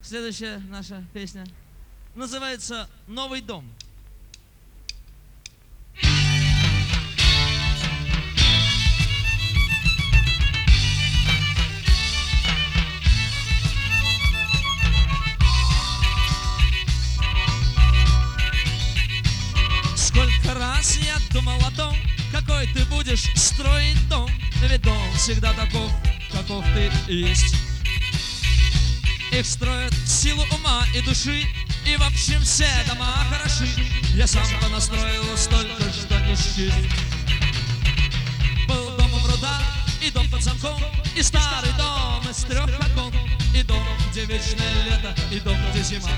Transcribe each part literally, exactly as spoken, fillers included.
Следующая наша песня называется «Новый дом». Сколько раз я думал о том, какой ты будешь строить дом, ведь дом всегда таков, каков ты есть. Их строят в силу ума и души, и в общем все дома хороши. Я сам понастроил столько, что не счесть. Был дом у пруда, и дом под замком, и старый дом из трех окон, и дом, где вечное лето, и дом, где зима.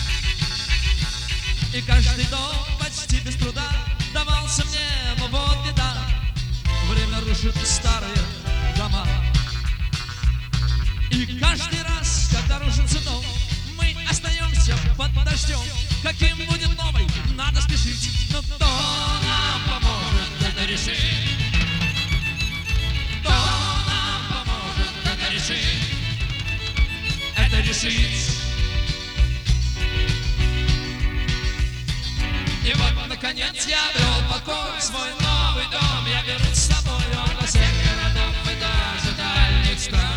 И каждый дом почти без труда давался мне, но вот беда, время рушит старые дома. И каждый раз, когда рушится дом, мы остаемся под дождем. Каким будет новый, надо спешить. Но кто нам поможет это решить? Кто нам поможет это решить? Это решить. И вот, наконец, я обрел покой, свой новый дом я беру с собой. Он для всех городов и даже дальних стран.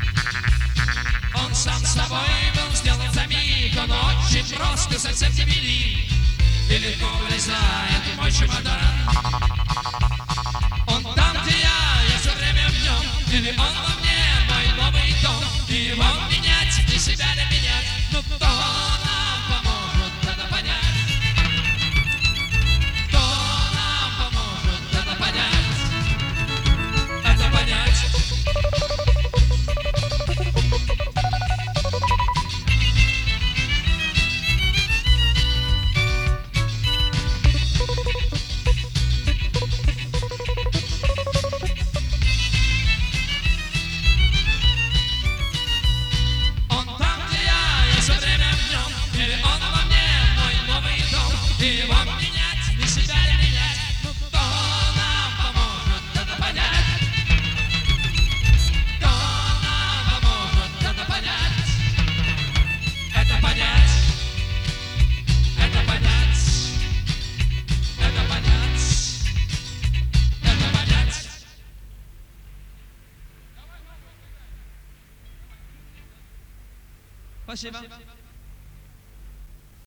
Он сам с тобой был сделан за миг, он очень прост и совсем не велик, и легко влезает в мой чемодан. Он там, где я, я все время в нем, или он во мне, мой новый дом. И его менять, и себя не менять. Но кто нам поможет это понять? Кто нам поможет это понять? Это понять. Спасибо.